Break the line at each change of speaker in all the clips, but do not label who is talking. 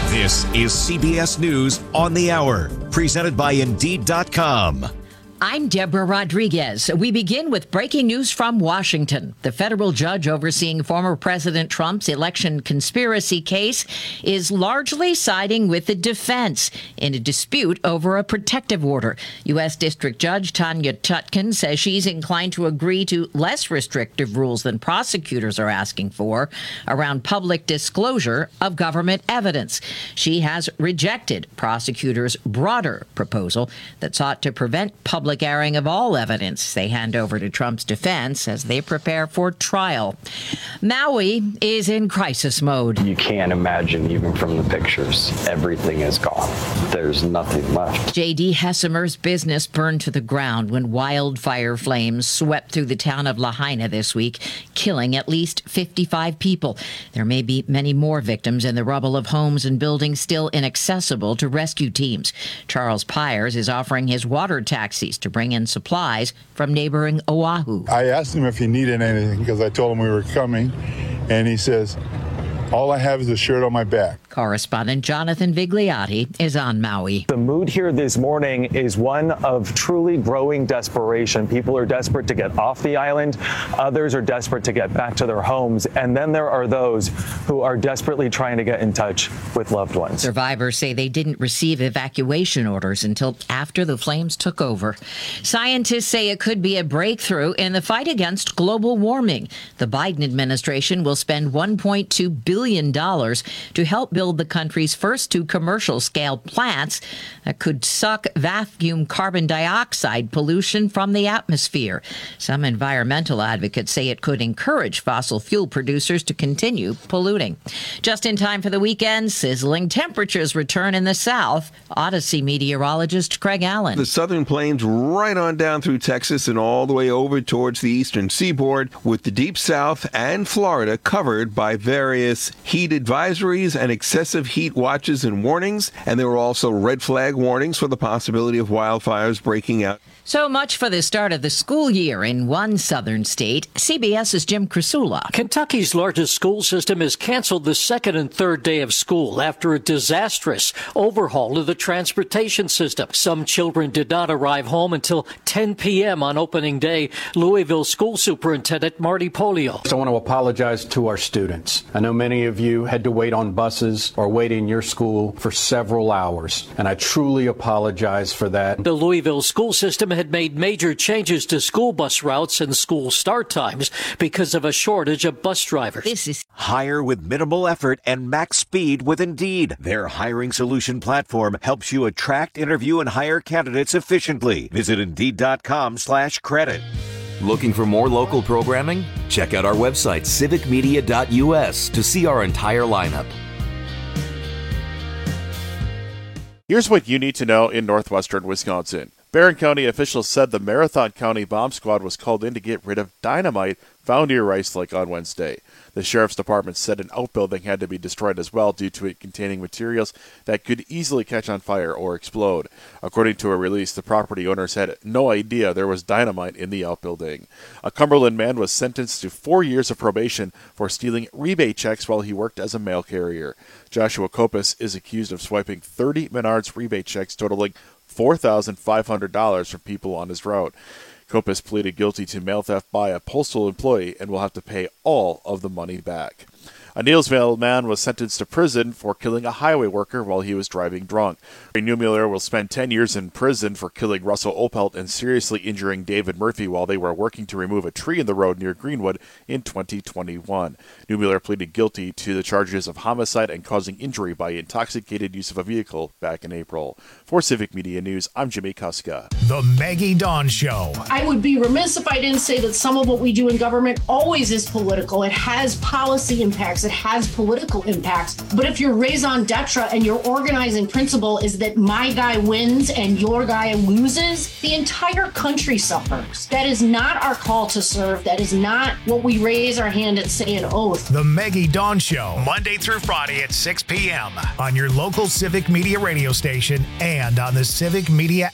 This is CBS News on the Hour, presented by Indeed.com.
I'm Deborah Rodriguez. We begin with breaking news from Washington. The federal judge overseeing former President Trump's election conspiracy case is largely siding with the defense in a dispute over a protective order. U.S. District Judge Tanya Chutkan says she's inclined to agree to less restrictive rules than prosecutors are asking for around public disclosure of government evidence. She has rejected prosecutors' broader proposal that sought to prevent public airing of all evidence they hand over to Trump's defense as they prepare for trial. Maui is in crisis mode.
You can't imagine, even from the pictures, everything is gone. There's nothing left.
J.D. Hessimer's business burned to the ground when wildfire flames swept through the town of Lahaina this week, killing at least 55 people. There may be many more victims in the rubble of homes and buildings still inaccessible to rescue teams. Charles Pyers is offering his water taxis to bring in supplies from neighboring Oahu.
I asked him if he needed anything because I told him we were coming, and he says, all I have is a shirt on my back.
Correspondent Jonathan Vigliotti is on Maui.
The mood here this morning is one of truly growing desperation. People are desperate to get off the island. Others are desperate to get back to their homes. And then there are those who are desperately trying to get in touch with loved ones.
Survivors say they didn't receive evacuation orders until after the flames took over. Scientists say it could be a breakthrough in the fight against global warming. The Biden administration will spend $1.2 billion to help build the country's first two commercial-scale plants that could suck vacuum carbon dioxide pollution from the atmosphere. Some environmental advocates say it could encourage fossil fuel producers to continue polluting. Just in time for the weekend, sizzling temperatures return in the south. Odyssey meteorologist Craig Allen.
The southern plains right on down through Texas and all the way over towards the eastern seaboard, with the deep south and Florida covered by various heat advisories and excessive heat watches and warnings. And there were also red flag warnings for the possibility of wildfires breaking out.
So much for the start of the school year in one southern state. CBS's Jim Krasula.
Kentucky's largest school system has canceled the second and third day of school after a disastrous overhaul of the transportation system. Some children did not arrive home until 10 p.m. on opening day. Louisville School Superintendent Marty Polio.
I want to apologize to our students. I know many of you had to wait on buses or wait in your school for several hours, and I truly apologize for that.
The Louisville school system had made major changes to school bus routes and school start times because of a shortage of bus drivers.
Hire with minimal effort and max speed with Indeed. Their hiring solution platform helps you attract, interview, and hire candidates efficiently. Visit Indeed.com/credit.
Looking for more local programming? Check out our website, civicmedia.us, to see our entire lineup.
Here's what you need to know in northwestern Wisconsin. Barron County officials said the Marathon County Bomb Squad was called in to get rid of dynamite found near Rice Lake on Wednesday. The Sheriff's Department said an outbuilding had to be destroyed as well due to it containing materials that could easily catch on fire or explode. According to a release, the property owners had no idea there was dynamite in the outbuilding. A Cumberland man was sentenced to 4 years of probation for stealing rebate checks while he worked as a mail carrier. Joshua Kopis is accused of swiping 30 Menards rebate checks totaling $4,500 from people on his route. Kopis pleaded guilty to mail theft by a postal employee and will have to pay all of the money back. A Neillsville man was sentenced to prison for killing a highway worker while he was driving drunk. Neumuller will spend 10 years in prison for killing Russell Opelt and seriously injuring David Murphy while they were working to remove a tree in the road near Greenwood in 2021. Neumuller pleaded guilty to the charges of homicide and causing injury by intoxicated use of a vehicle back in April. For Civic Media News, I'm Jimmy Kuska.
The Maggie Dawn Show.
I would be remiss if I didn't say that some of what we do in government always is political. It has policy impacts. It has political impacts. But if your raison d'etre and your organizing principle is that my guy wins and your guy loses, the entire country suffers. That is not our call to serve. That is not what we raise our hand and say an oath.
The Maggie Dawn Show, Monday through Friday at 6 p.m. on your local Civic Media radio station and on the Civic Media app.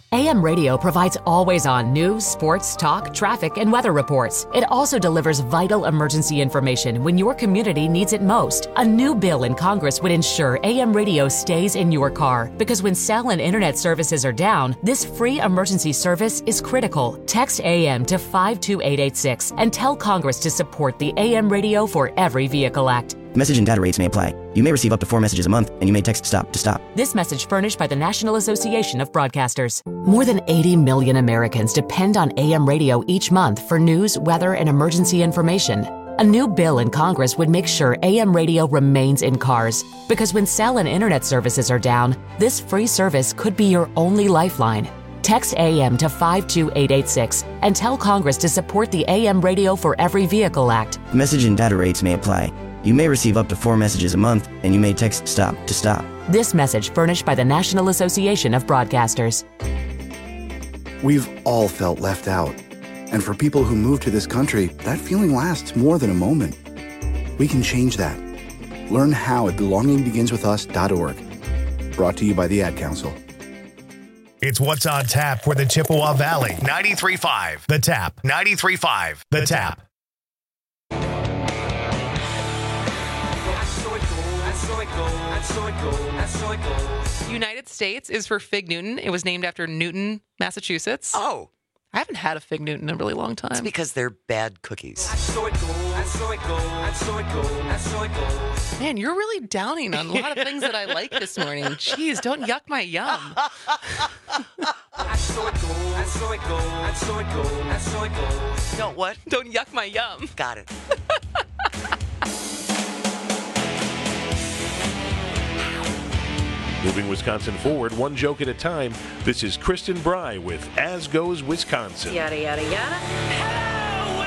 AM radio provides always-on news, sports, talk, traffic, and weather reports. It also delivers vital emergency information when your community needs it most. A new bill in Congress would ensure AM radio stays in your car, because when cell and internet services are down, this free emergency service is critical. Text AM to 52886 and tell Congress to support the AM Radio for Every Vehicle Act.
Message and data rates may apply. You may receive up to 4 messages a month, and you may text STOP to stop.
This message furnished by the National Association of Broadcasters. More than 80 million Americans depend on AM radio each month for news, weather, and emergency information. A new bill in Congress would make sure AM radio remains in cars, because when cell and internet services are down, this free service could be your only lifeline. Text AM to 52886 and tell Congress to support the AM Radio for Every Vehicle Act.
Message and data rates may apply. You may receive up to 4 messages a month, and you may text STOP to stop.
This message furnished by the National Association of Broadcasters.
We've all felt left out. And for people who move to this country, that feeling lasts more than a moment. We can change that. Learn how at belongingbeginswithus.org. Brought to you by the Ad Council.
It's What's on Tap for the Chippewa Valley. 93.5 The Tap. 93.5 The Tap.
United States is for Fig Newton. It was named after Newton, Massachusetts.
Oh.
I haven't had a Fig Newton in a really long time.
It's because they're bad cookies.
Man, you're really downing on a lot of things that I like this morning. Jeez, don't yuck my yum.
Don't what?
Don't yuck my yum.
Got it.
Moving Wisconsin forward, one joke at a time. This is Kristen Bry with As Goes Wisconsin.
Yada, yada, yada.
Hello,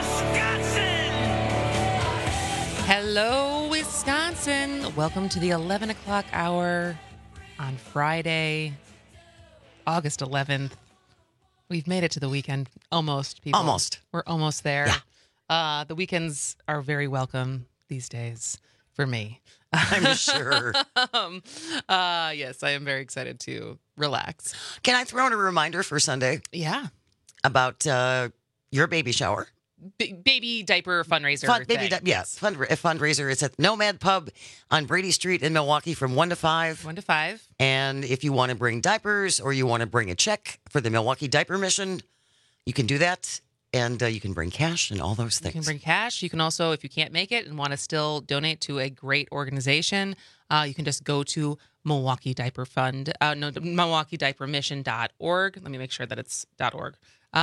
Wisconsin! Hello, Wisconsin. Welcome to the 11 o'clock hour on Friday, August 11th. We've made it to the weekend. Almost, people.
Almost.
We're almost there.
Yeah.
The weekends are very welcome these days for me.
I'm sure.
Yes, I am very excited to relax.
Can I throw in a reminder for Sunday?
Yeah.
About your baby shower?
Baby diaper fundraiser.
Yes, fundraiser. It's at Nomad Pub on Brady Street in Milwaukee from 1 to 5.
1 to 5.
And if you want to bring diapers or you want to bring a check for the Milwaukee Diaper Mission, you can do that. And you can bring cash and all those things.
You can bring cash. You can also, if you can't make it and want to still donate to a great organization, you can just go to Milwaukee Diaper Fund, MilwaukeeDiaperMission.org. Let me make sure that it's .org.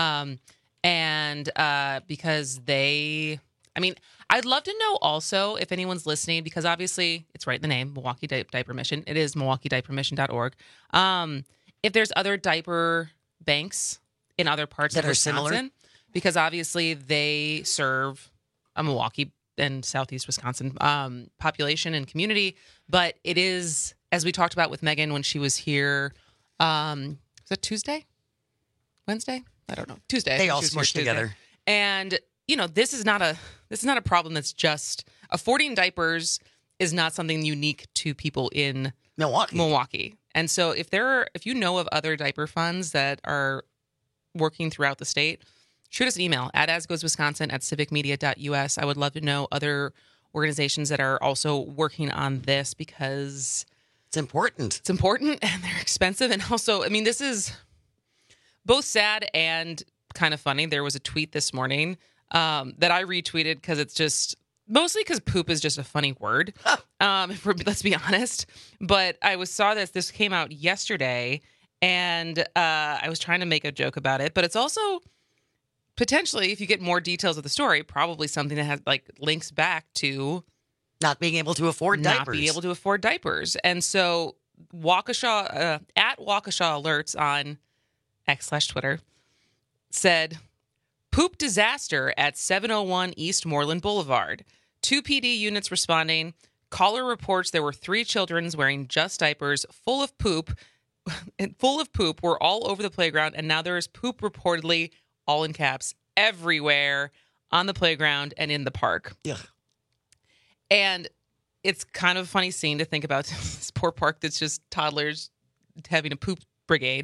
Because I'd love to know also if anyone's listening, because obviously it's right in the name, Milwaukee Diaper Mission. It is MilwaukeeDiaperMission.org. If there's other diaper banks in other parts
that
of
are
Wisconsin,
similar.
Because obviously they serve a Milwaukee and Southeast Wisconsin population and community. But it is, as we talked about with Megan when she was here, was that Tuesday? Wednesday? I don't know. Tuesday.
They all smushed together.
And, this is not a problem that's just affording diapers is not something unique to people in Milwaukee. And so if you know of other diaper funds that are working throughout the state, shoot us an email at asgoeswisconsin@civicmedia.us. I would love to know other organizations that are also working on this because
it's important.
It's important and they're expensive. And also, this is both sad and kind of funny. There was a tweet this morning that I retweeted because it's just mostly because poop is just a funny word. Let's be honest. But I saw this came out yesterday and I was trying to make a joke about it, but it's also potentially, if you get more details of the story, probably something that has links back to
not being able to afford
diapers. And so Waukesha at Waukesha Alerts on X/Twitter said, "Poop disaster at 701 East Moreland Boulevard. 2 PD units responding. Caller reports there were 3 children wearing just diapers full of poop were all over the playground, and now there is poop reportedly, all in caps, everywhere on the playground and in the park."
Yeah.
And it's kind of a funny scene to think about this poor park that's just toddlers having a poop brigade.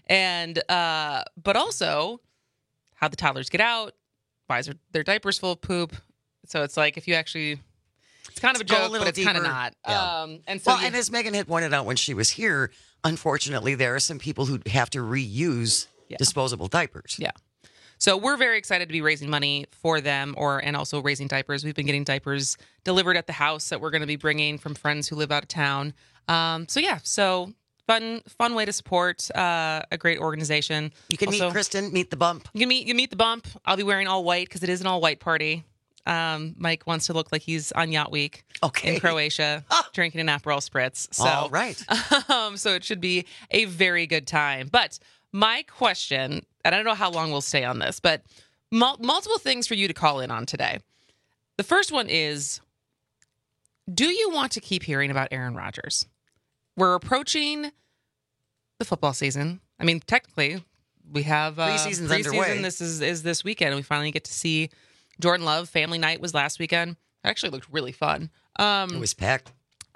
And but also how the toddlers get out. Why is their diapers full of poop? So it's like if you actually, it's kind of a joke, but it's kind of not.
Yeah.
And so
and as Megan had pointed out when she was here, unfortunately, there are some people who have to reuse disposable diapers.
Yeah. So we're very excited to be raising money for them and also raising diapers. We've been getting diapers delivered at the house that we're going to be bringing from friends who live out of town. So fun way to support a great organization.
You can meet Kristen, meet the bump.
You can meet the bump. I'll be wearing all white because it is an all white party. Mike wants to look like he's on Yacht Week in Croatia, drinking an Aperol Spritz. So,
all right.
So it should be a very good time. But my question, and I don't know how long we'll stay on this, but multiple things for you to call in on today. The first one is, do you want to keep hearing about Aaron Rodgers? We're approaching the football season. I mean, technically, we have
preseason's underway.
This is this weekend. We finally get to see Jordan Love. Family night was last weekend. It actually looked really fun.
It was packed.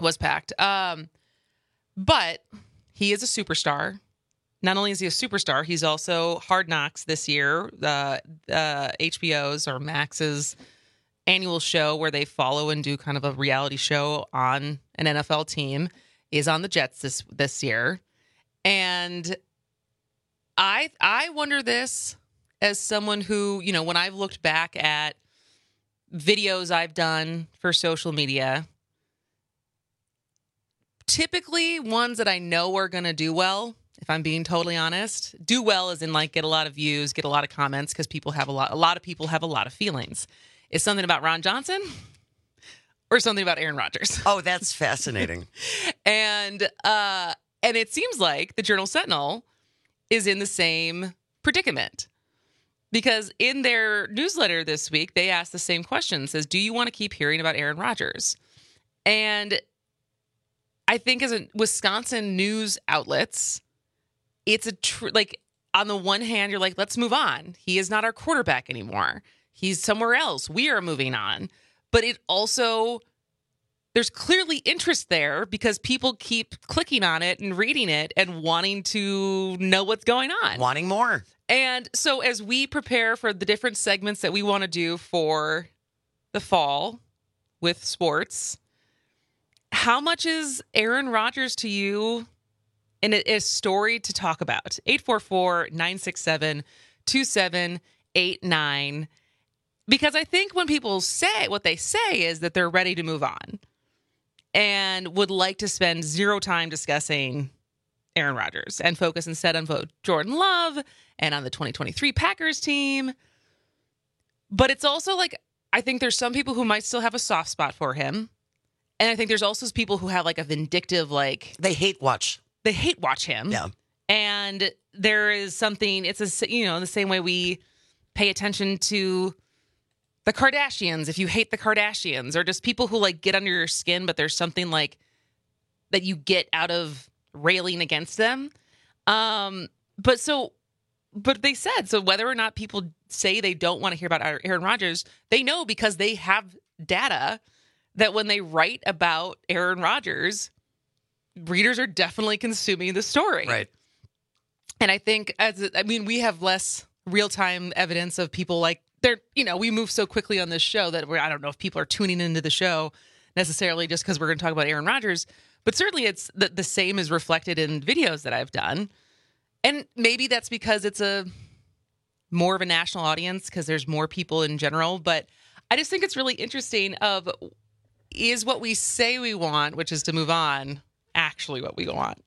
But he is a superstar. Not only is he a superstar, he's also Hard Knocks this year, HBO's or Max's annual show where they follow and do kind of a reality show on an NFL team, is on the Jets this year. And I wonder this as someone who, when I've looked back at videos I've done for social media, typically ones that I know are going to do well, if I'm being totally honest, do well as in like get a lot of views, get a lot of comments, because a lot of people have a lot of feelings. Is something about Ron Johnson or something about Aaron Rodgers?
Oh, that's fascinating.
And it seems like the Journal-Sentinel is in the same predicament, because in their newsletter this week, they asked the same question. It says, do you want to keep hearing about Aaron Rodgers? And I think as a Wisconsin news outlets, it's on the one hand, you're like, let's move on. He is not our quarterback anymore. He's somewhere else. We are moving on. But it also, there's clearly interest there because people keep clicking on it and reading it and wanting to know what's going on.
Wanting more.
And so as we prepare for the different segments that we want to do for the fall with sports, how much is Aaron Rodgers to you in a story to talk about? 844-967-2789. Because I think when people say what they say is that they're ready to move on and would like to spend zero time discussing Aaron Rodgers and focus instead on Jordan Love and on the 2023 Packers team. But it's also like, I think there's some people who might still have a soft spot for him. And I think there's also people who have like a vindictive, like...
They hate watch
him.
Yeah.
And there is something, it's the same way we pay attention to the Kardashians, if you hate the Kardashians, or just people who like get under your skin, but there's something like that you get out of railing against them. But they said, so whether or not people say they don't want to hear about Aaron Rodgers, they know because they have data that when they write about Aaron Rodgers, readers are definitely consuming the story.
Right.
And I think we have less real-time evidence of people like we move so quickly on this show that I don't know if people are tuning into the show necessarily just because we're going to talk about Aaron Rodgers, but certainly it's the same is reflected in videos that I've done. And maybe that's because it's more of a national audience because there's more people in general. But I just think it's really interesting is what we say we want, which is to move on, actually what we want.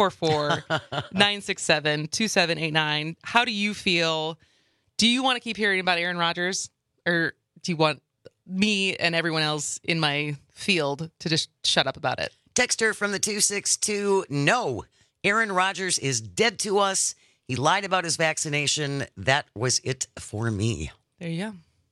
844-967-2789. How do you feel? Do you want to keep hearing about Aaron Rodgers, or do you want me and everyone else in my field to just shut up about it?
Texter from the 262, no. Aaron Rodgers is dead to us. He lied about his vaccination. That was it for me.
There you go.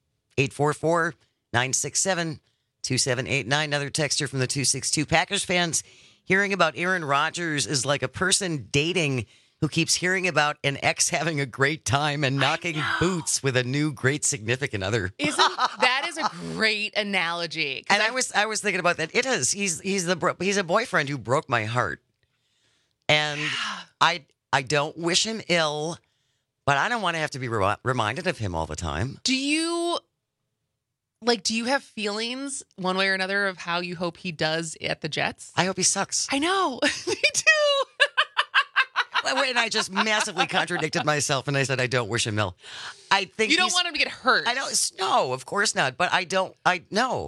844-967-2789. Another texter from the 262. Packers fans, hearing about Aaron Rodgers is like a person dating who keeps hearing about an ex having a great time and knocking boots with a new great significant other.
That is a great analogy.
And I was thinking about that. It is. He's a boyfriend who broke my heart. And I I don't wish him ill, but I don't want to have to be reminded of him all the time.
Do you have feelings one way or another of how you hope he does at the Jets?
I hope he sucks.
I know. Me too.
And I just massively contradicted myself, and I said I don't wish him ill. I think
you don't want him to get hurt.
No, of course not. But I know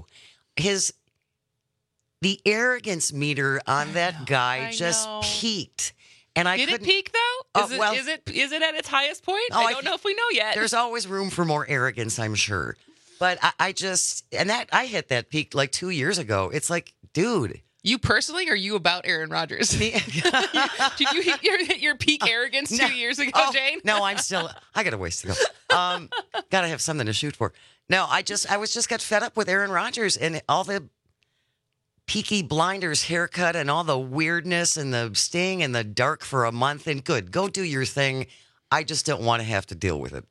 the arrogance meter on that guy just peaked. And
Did it peak though? Is it at its highest point? I don't know if we know yet.
There's always room for more arrogance, I'm sure. But I hit that peak like 2 years ago. It's like, dude.
You personally, or you about Aaron Rodgers? Did you hit your peak arrogance 2 years ago, Jane?
No, I got a ways to go. Got to have something to shoot for. No, I got fed up with Aaron Rodgers and all the Peaky Blinders haircut and all the weirdness and the staying in the dark for a month. And good, go do your thing. I just don't want to have to deal with it.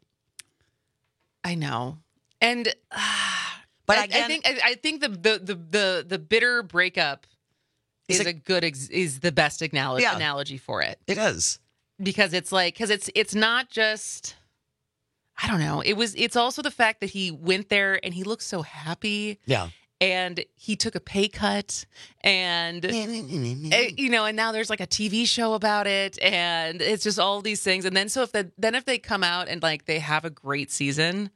I know. And
but
I think the bitter breakup is the best analogy for it.
It is,
because it's not just, I don't know. It's also the fact that he went there and he looked so happy.
Yeah.
And he took a pay cut, and and now there's like a TV show about it, and it's just all these things. And then if they come out and like they have a great season,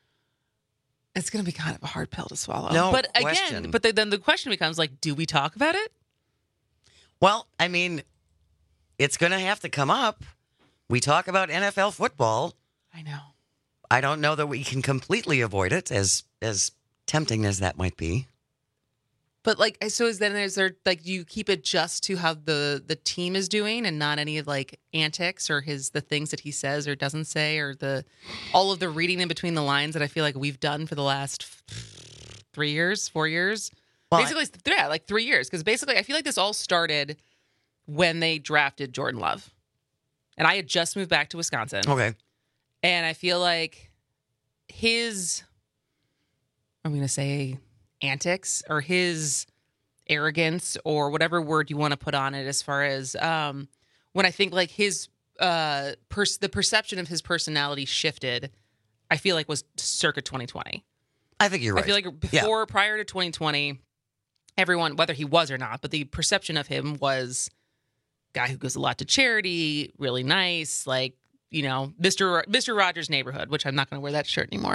it's going to be kind of a hard pill to swallow.
No
but
question.
Again, then the question becomes like, do we talk about it?
Well, I mean, it's going to have to come up. We talk about NFL football.
I know.
I don't know that we can completely avoid it, as tempting as that might be.
But is there you keep it just to how the team is doing and not any of like antics or the things that he says or doesn't say, or all of the reading in between the lines that I feel like we've done for the last 4 years. Well, basically, 3 years, because basically I feel like this all started when they drafted Jordan Love, and I had just moved back to Wisconsin.
Okay,
and I feel like his, I'm going to say, antics or his arrogance or whatever word you want to put on it, as far as when I think like his the perception of his personality shifted, I feel like was circa 2020.
I think you're right.
I feel like prior to 2020, everyone, whether he was or not, but the perception of him was guy who gives a lot to charity, really nice, like, Mr. Rogers' Neighborhood, which I'm not going to wear that shirt anymore.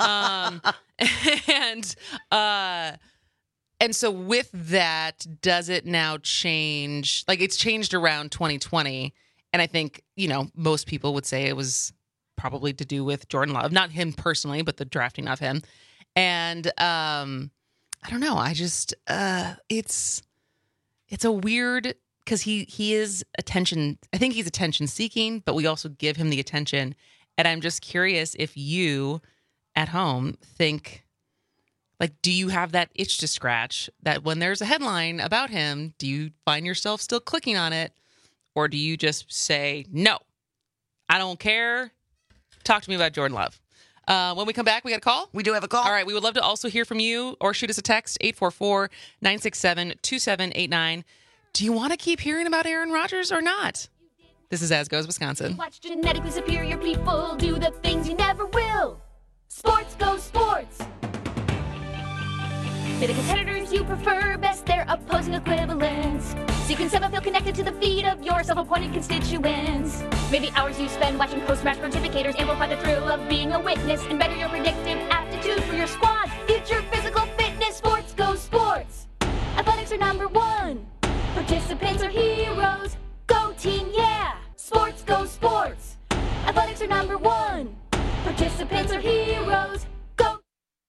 And so with that, does it now change? Like, it's changed around 2020. And I think, most people would say it was probably to do with Jordan Love, not him personally, but the drafting of him. And I don't know. I just, it's a weird, because he is attention. I think he's attention seeking, but we also give him the attention. And I'm just curious if you at home think, like, do you have that itch to scratch that when there's a headline about him, do you find yourself still clicking on it? Or do you just say, no, I don't care. Talk to me about Jordan Love. When we come back, we got a call?
We do have a call.
All right. We would love to also hear from you, or shoot us a text, 844-967-2789. Do you want to keep hearing about Aaron Rodgers or not? This is As Goes Wisconsin.
Watch genetically superior people do the things you never will. Sports go sports. They're the competitors you prefer best, their opposing equivalents. So you can somehow feel connected to the feet of your self-appointed constituents. Maybe hours you spend watching post-match pontificators amplify the thrill of being a witness and better your predictive aptitude for your squad. Future physical fitness. Sports go sports. Athletics are number one. Participants are heroes. Go team, yeah! Sports go sports. Athletics are number one. Participants are heroes. Go.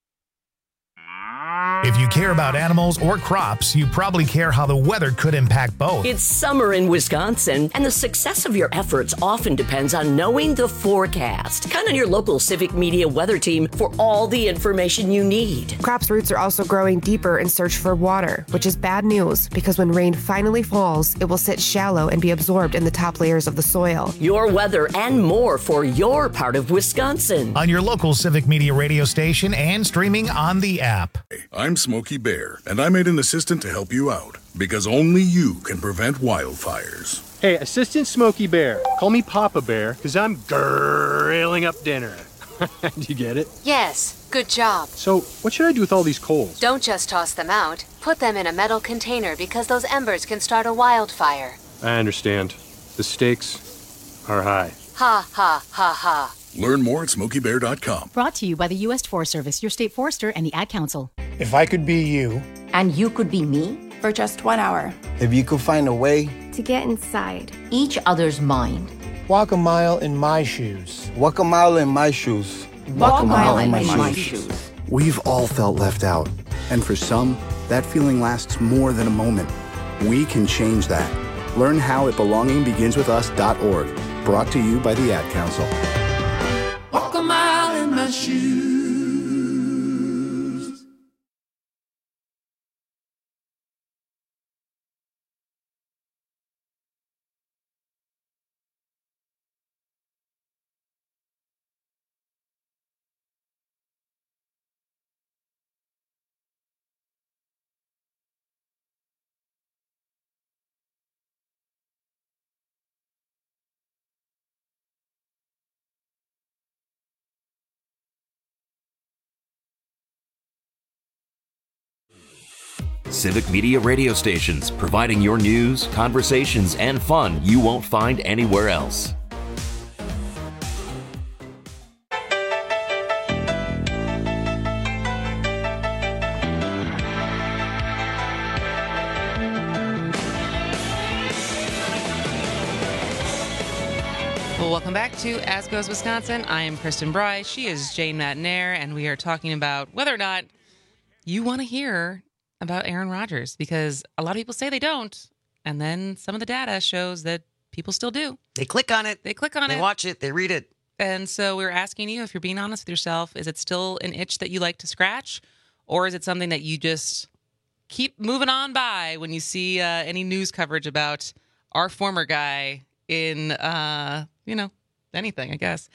If you care about animals or crops, you probably care how the weather could impact both.
It's summer in Wisconsin, and the success of your efforts often depends on knowing the forecast. Count on your local Civic Media weather team for all the information you need.
Crops' roots are also growing deeper in search for water, which is bad news because when rain finally falls, it will sit shallow and be absorbed in the top layers of the soil.
Your weather and more for your part of Wisconsin.
On your local Civic Media radio station and streaming on the app.
I'm Smokey Bear, and I made an assistant to help you out, because only you can prevent wildfires.
Hey, Assistant Smokey Bear. Call me Papa Bear, because I'm grilling up dinner. Do you get it?
Yes, good job.
So, what should I do with all these coals?
Don't just toss them out. Put them in a metal container because those embers can start a wildfire.
I understand. The stakes are high.
Ha, ha, ha, ha.
Learn more at SmokeyBear.com.
Brought to you by the U.S. Forest Service, your state forester, and the Ad Council.
If I could be you.
And you could be me?
For just 1 hour.
If you could find a way.
To get inside.
Each other's mind.
Walk a mile in my shoes. Walk a mile in my shoes.
Walk a mile in my shoes.
We've all felt left out. And for some, that feeling lasts more than a moment. We can change that. Learn how at belongingbeginswithus.org. Brought to you by the Ad Council.
Walk a mile in my shoes.
Civic Media radio stations, providing your news, conversations, and fun you won't find anywhere else.
Well, welcome back to As Goes Wisconsin. I am Kristen Bry. She is Jane Matinaire, and we are talking about whether or not you want to hear about Aaron Rodgers, because a lot of people say they don't, and then some of the data shows that people still do.
They click on it.
They click on it.
They watch it. They read it.
And so we're asking you, if you're being honest with yourself, is it still an itch that you like to scratch, or is it something that you just keep moving on by when you see any news coverage about our former guy in, anything, I guess.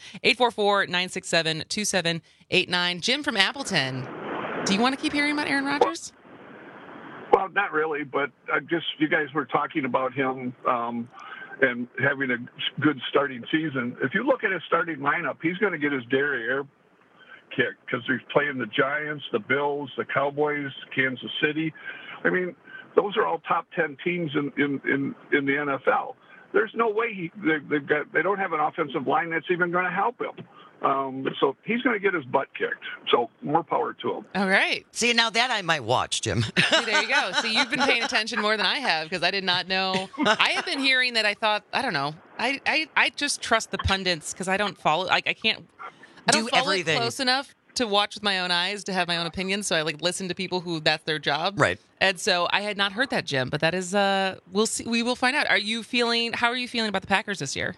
844-967-2789. Jim from Appleton, do you want to keep hearing about Aaron Rodgers?
Well, not really, but you guys were talking about him and having a good starting season. If you look at his starting lineup, he's going to get his derriere kick because he's playing the Giants, the Bills, the Cowboys, Kansas City. I mean, those are all top 10 teams in the NFL. There's no way they don't have an offensive line that's even going to help him. So he's going to get his butt kicked. So more power to him.
All right.
See, now that I might watch, Jim.
See, there you go. See, you've been paying attention more than I have, because I did not know. I have been hearing that. I thought, I don't know. I just trust the pundits because I don't follow. I don't follow
everything.
It close enough to watch with my own eyes to have my own opinion. So I listen to people who that's their job.
Right.
And so I had not heard that, Jim. But that is we'll see. We will find out. How are you feeling about the Packers this year?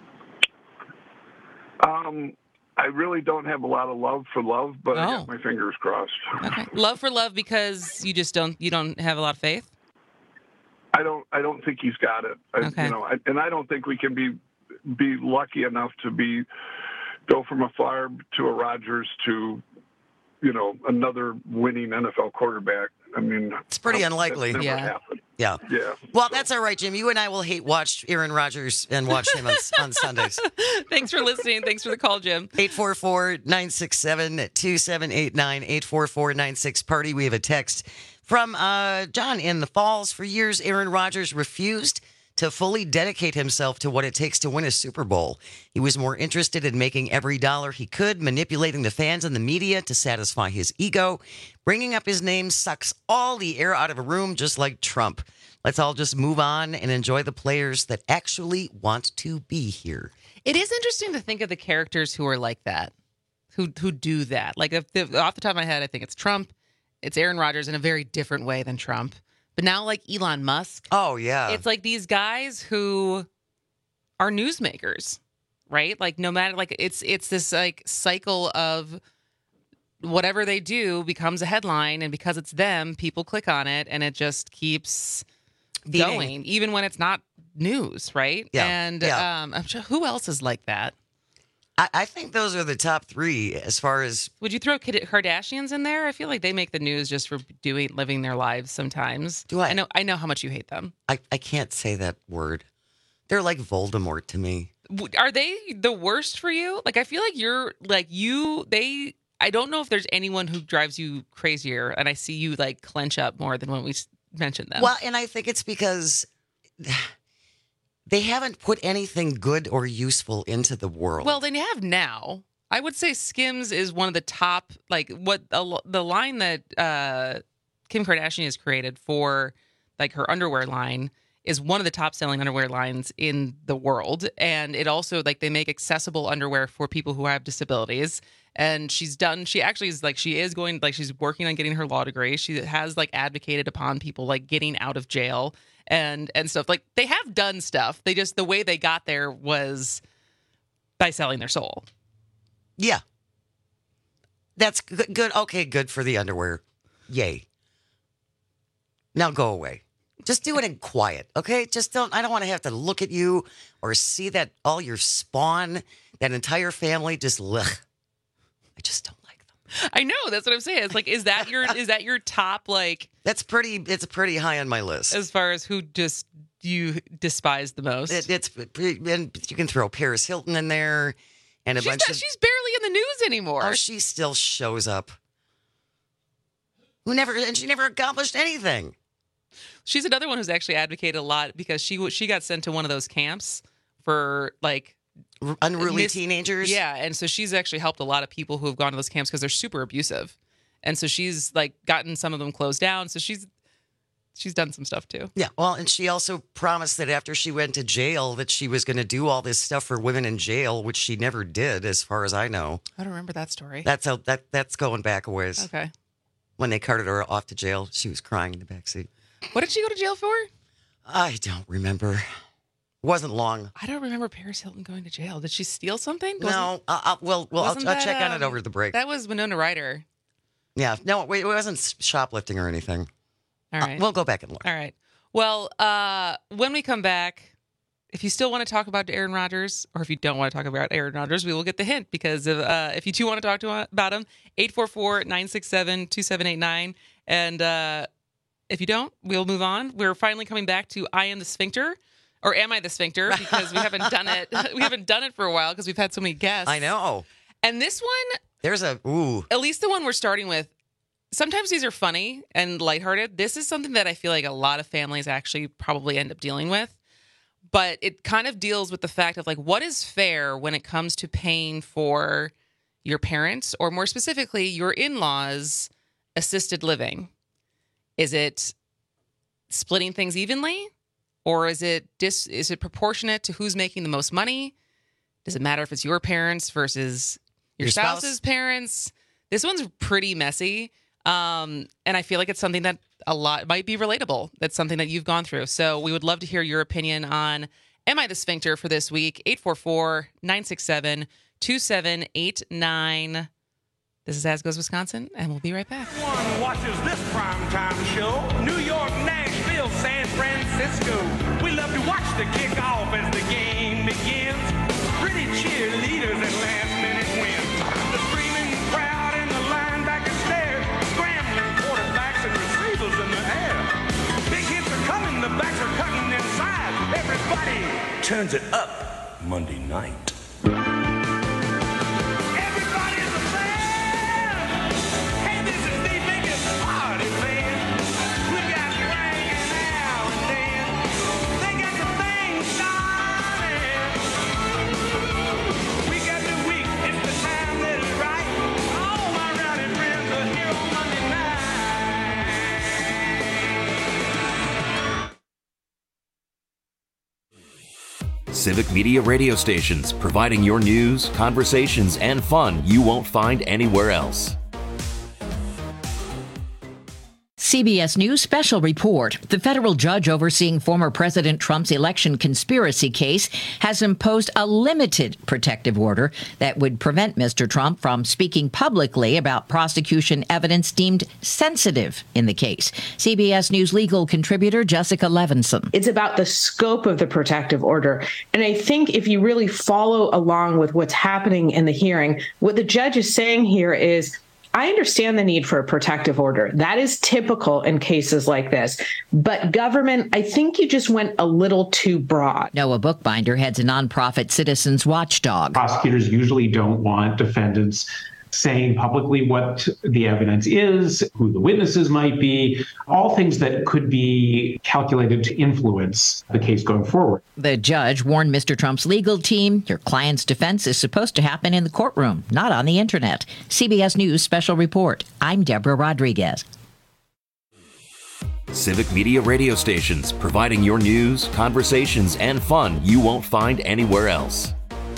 I really don't have a lot of love for Love, but I got my fingers crossed.
Okay. Love for Love because you don't have a lot of faith?
I don't think he's got it.
Okay.
And I don't think we can be lucky enough to go from a Favre to a Rodgers to, another winning NFL quarterback. I mean,
it's pretty unlikely.
That never happened.
Yeah. Well, that's all right, Jim. You and I will hate watch Aaron Rodgers and watch him on Sundays.
Thanks for listening. Thanks for the call, Jim.
844-967-2789, 844-96-PARTY. We have a text from John in the Falls. For years, Aaron Rodgers refused to fully dedicate himself to what it takes to win a Super Bowl. He was more interested in making every dollar he could, manipulating the fans and the media to satisfy his ego. Bringing up his name sucks all the air out of a room, just like Trump. Let's all just move on and enjoy the players that actually want to be here.
It is interesting to think of the characters who are like that, who do that. Like off the top of my head, I think it's Trump. It's Aaron Rodgers in a very different way than Trump. But now, like Elon Musk.
Oh, yeah.
It's like these guys who are newsmakers, right? Like no matter, it's this like cycle of whatever they do becomes a headline, and because it's them, people click on it, and it just keeps going, even when it's not news, right?
Yeah.
And I'm sure who else is like that?
I think those are the top three as far as...
Would you throw Kardashians in there? I feel like they make the news just for living their lives sometimes.
Do I?
I know how much you hate them.
I can't say that word. They're like Voldemort to me.
Are they the worst for you? Like, I feel like you're like I don't know if there's anyone who drives you crazier, and I see you like clench up more than when we mentioned them.
Well, and I think it's because they haven't put anything good or useful into the world.
Well, they have now. I would say Skims is one of the top, like what the line that Kim Kardashian has created for like her underwear line is one of the top selling underwear lines in the world. And it also like they make accessible underwear for people who have disabilities. And she actually is like, she's working on getting her law degree. She has like advocated upon people like getting out of jail and stuff. Like they have done stuff. They just, the way they got there was by selling their soul.
Yeah. That's good. Okay, good for the underwear. Yay. Now go away. Just do it in quiet, okay? I don't want to have to look at you or see that all your spawn, that entire family, just ugh. I just don't like them.
I know, that's what I'm saying. It's like, is that your top, like...
It's pretty high on my list.
As far as who just you despise the most.
And you can throw Paris Hilton in there and she's
barely in the news anymore.
Oh, she still shows up. She never accomplished anything.
She's another one who's actually advocated a lot because she got sent to one of those camps for like
unruly teenagers.
Yeah, and so she's actually helped a lot of people who have gone to those camps because they're super abusive, and so she's like gotten some of them closed down. So she's done some stuff too.
Yeah, well, and she also promised that after she went to jail that she was going to do all this stuff for women in jail, which she never did, as far as I know.
I don't remember that story.
That's going back a ways.
Okay.
When they carted her off to jail, she was crying in the backseat.
What did she go to jail for?
I don't remember. It wasn't long.
I don't remember Paris Hilton going to jail. Did she steal something?
No. I'll check on it over the break.
That was Winona Ryder.
Yeah. No, it wasn't shoplifting or anything.
All right.
We'll go back and look.
All right. Well, when we come back, if you still want to talk about Aaron Rodgers, or if you don't want to talk about Aaron Rodgers, we will get the hint because if you do want to talk about him, 844-967-2789. And if you don't, we'll move on. We're finally coming back to I Am the Sphincter, or Am I the Sphincter? Because we haven't done it. We haven't done it for a while because we've had so many guests.
I know.
And this one,
at
least the one we're starting with, sometimes these are funny and lighthearted. This is something that I feel like a lot of families actually probably end up dealing with. But it kind of deals with the fact of like, what is fair when it comes to paying for your parents, or more specifically, your in-laws' assisted living? Is it splitting things evenly, or is it proportionate to who's making the most money? Does it matter if it's your parents versus your spouse's parents? This one's pretty messy, and I feel like it's something that a lot might be relatable. That's something that you've gone through. So we would love to hear your opinion on Am I the Sphincter for this week? 844-967-2789. This is As Goes Wisconsin, and we'll be right back.
One watches this primetime show. New York, Nashville, San Francisco. We love to watch the kickoff as the game begins. Pretty cheerleaders and last-minute wins. The screaming crowd and the linebacker stare. Scrambling quarterbacks and receivers in the air. Big hits are coming, the backs are cutting inside. Everybody turns it up Monday night.
Civic Media radio stations, providing your news, conversations, and fun you won't find anywhere else.
CBS News special report. The federal judge overseeing former President Trump's election conspiracy case has imposed a limited protective order that would prevent Mr. Trump from speaking publicly about prosecution evidence deemed sensitive in the case. CBS News legal contributor Jessica Levinson.
It's about the scope of the protective order. And I think if you really follow along with what's happening in the hearing, what the judge is saying here is, I understand the need for a protective order. That is typical in cases like this. But government, I think you just went a little too broad.
Noah Bookbinder heads a nonprofit Citizens Watchdog.
Prosecutors usually don't want defendants saying publicly what the evidence is, who the witnesses might be, all things that could be calculated to influence the case going forward.
The judge warned Mr. Trump's legal team, your client's defense is supposed to happen in the courtroom, not on the internet. CBS News Special Report. I'm Deborah Rodriguez.
Civic Media radio stations, providing your news, conversations, and fun you won't find anywhere else.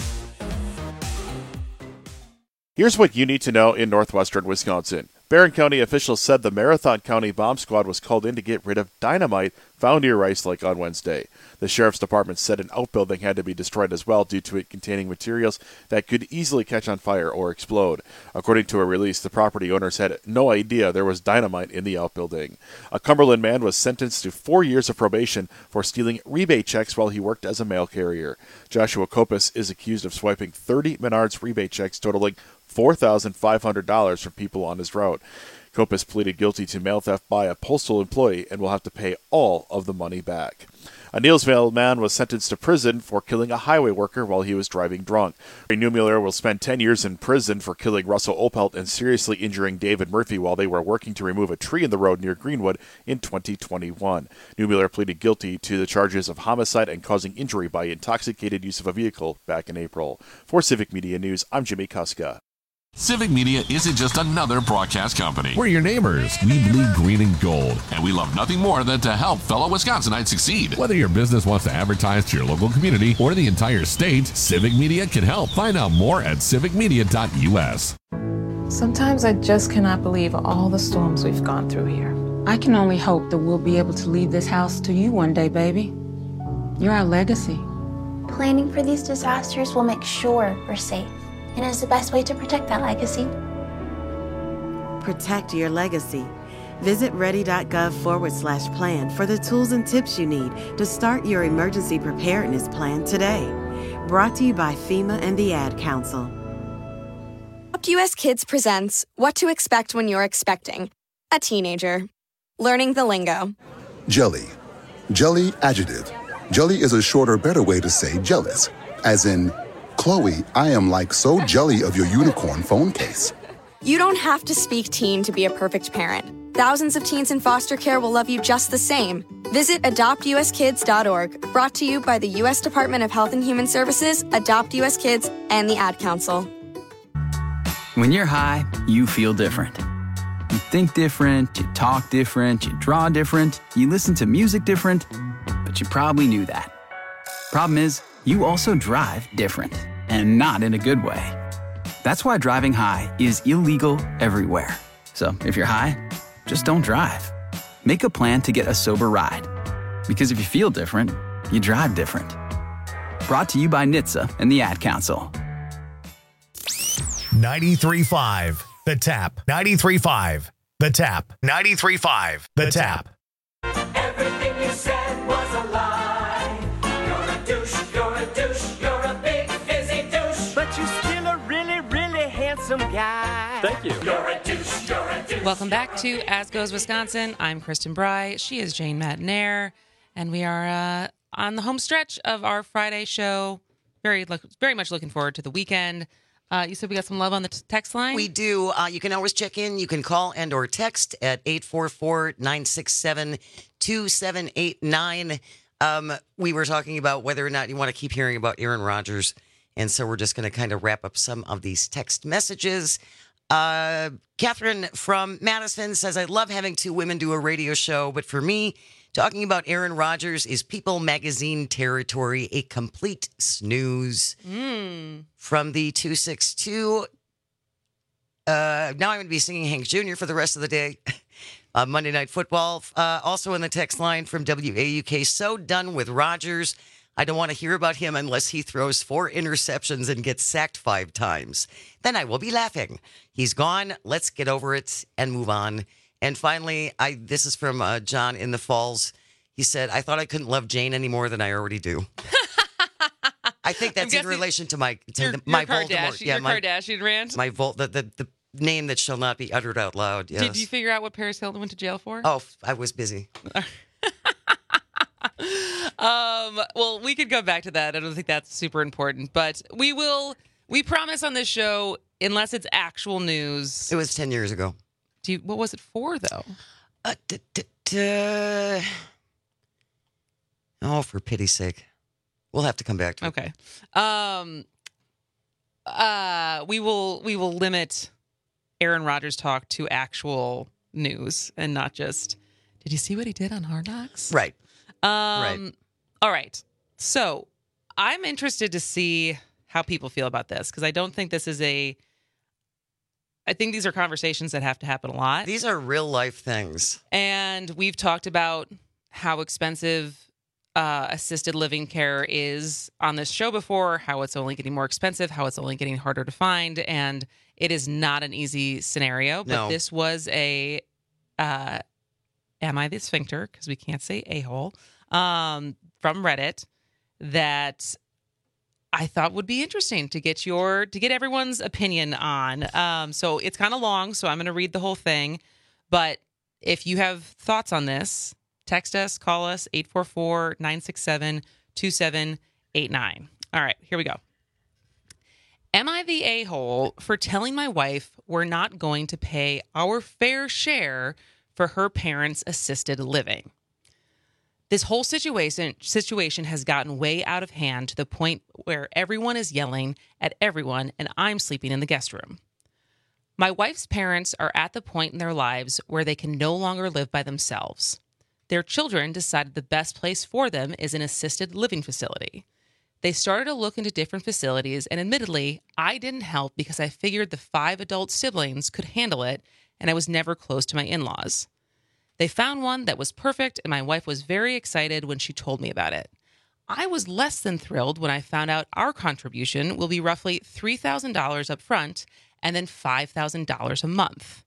Here's what you need to know in northwestern Wisconsin. Barron County officials said the Marathon County Bomb Squad was called in to get rid of dynamite found near Rice Lake on Wednesday. The Sheriff's Department said an outbuilding had to be destroyed as well due to it containing materials that could easily catch on fire or explode. According to a release, the property owners had no idea there was dynamite in the outbuilding. A Cumberland man was sentenced to 4 years of probation for stealing rebate checks while he worked as a mail carrier. Joshua Kopis is accused of swiping 30 Menards rebate checks totaling $4,500 from people on his route. Kopis pleaded guilty to mail theft by a postal employee and will have to pay all of the money back. A Neillsville man was sentenced to prison for killing a highway worker while he was driving drunk. Neumuller will spend 10 years in prison for killing Russell Opelt and seriously injuring David Murphy while they were working to remove a tree in the road near Greenwood in 2021. Neumuller pleaded guilty to the charges of homicide and causing injury by intoxicated use of a vehicle back in April. For Civic Media News, I'm Jimmy Kuska.
Civic Media isn't just another broadcast company. We're your neighbors. We bleed green and gold, and we love nothing more than to help fellow Wisconsinites succeed. Whether your business wants to advertise to your local community or the entire state, Civic Media can help. Find out more at civicmedia.us.
Sometimes I just cannot believe all the storms we've gone through here. I can only hope that we'll be able to leave this house to you one day, baby. You're our legacy.
Planning for these disasters will make sure we're safe. And is the best way to protect that legacy.
Protect your legacy. Visit ready.gov/plan for the tools and tips you need to start your emergency preparedness plan today. Brought to you by FEMA and the Ad Council.
Adopt US Kids presents What to Expect When You're Expecting a Teenager. Learning the lingo.
Jelly. Jelly adjective. Jelly is a shorter, better way to say jealous. As in, Chloe, I am like so jelly of your unicorn phone case.
You don't have to speak teen to be a perfect parent. Thousands of teens in foster care will love you just the same. Visit adoptuskids.org, brought to you by the U.S. Department of Health and Human Services, Adopt US Kids, and the Ad Council.
When you're high, you feel different. You think different, you talk different, you draw different, you listen to music different, but you probably knew that. Problem is, you also drive different, and not in a good way. That's why driving high is illegal everywhere. So if you're high, just don't drive. Make a plan to get a sober ride. Because if you feel different, you drive different. Brought to you by NHTSA and the Ad Council.
93.5 The Tap. 93.5 The Tap. 93.5 The Tap.
Everything you said was a lie. You're a douche, you're a douche, you're a big fizzy douche. But you're still a really, really handsome guy.
Thank you.
You're a douche, you're a douche.
Welcome back to As Goes Wisconsin. I'm Kristen Bry. She is Jane Matinaire. And we are on the home stretch of our Friday show. Very much looking forward to the weekend. You said we got some love on the text line?
We do. You can always check in. You can call and or text at 844-967-2789. We were talking about whether or not you want to keep hearing about Aaron Rodgers. And so we're just going to kind of wrap up some of these text messages. Catherine from Madison says, I love having two women do a radio show, but for me, talking about Aaron Rodgers is People Magazine territory, a complete snooze. From the 262, now I'm going to be singing Hank Jr. for the rest of the day. Monday Night Football. Also in the text line from WAUK, so done with Rodgers. I don't want to hear about him unless he throws 4 interceptions and gets sacked 5 times. Then I will be laughing. He's gone. Let's get over it and move on. And finally, this is from John in the Falls. He said, I thought I couldn't love Jane any more than I already do. I think that's in relation to my
Kardashian,
Voldemort.
Yeah, my Kardashian rant.
My name that shall not be uttered out loud. Yes.
Did you figure out what Paris Hilton went to jail for?
Oh, I was busy.
Well, we could go back to that. I don't think that's super important, but we promise on this show, unless it's actual news.
It was 10 years ago.
What was it for, though?
Oh, for pity's sake. We'll have to come back to it.
Okay. We will limit Aaron Rodgers talk to actual news and not just, did you see what he did on Hard Knocks?
Right.
Right. All right. So I'm interested to see how people feel about this, because I don't think this is I think these are conversations that have to happen a lot.
These are real life things.
And we've talked about how expensive assisted living care is on this show before, how it's only getting more expensive, how it's only getting harder to find. And it is not an easy scenario. But this was am I the sphincter? Because we can't say a-hole. From Reddit that I thought would be interesting to get everyone's opinion on. So it's kind of long, so I'm going to read the whole thing. But if you have thoughts on this, text us, call us, 844-967-2789. All right, here we go. Am I the a-hole for telling my wife we're not going to pay our fair share for her parents' assisted living? This whole situation has gotten way out of hand to the point where everyone is yelling at everyone and I'm sleeping in the guest room. My wife's parents are at the point in their lives where they can no longer live by themselves. Their children decided the best place for them is an assisted living facility. They started to look into different facilities, and admittedly, I didn't help because I figured the 5 adult siblings could handle it, and I was never close to my in-laws. They found one that was perfect, and my wife was very excited when she told me about it. I was less than thrilled when I found out our contribution will be roughly $3,000 up front and then $5,000 a month.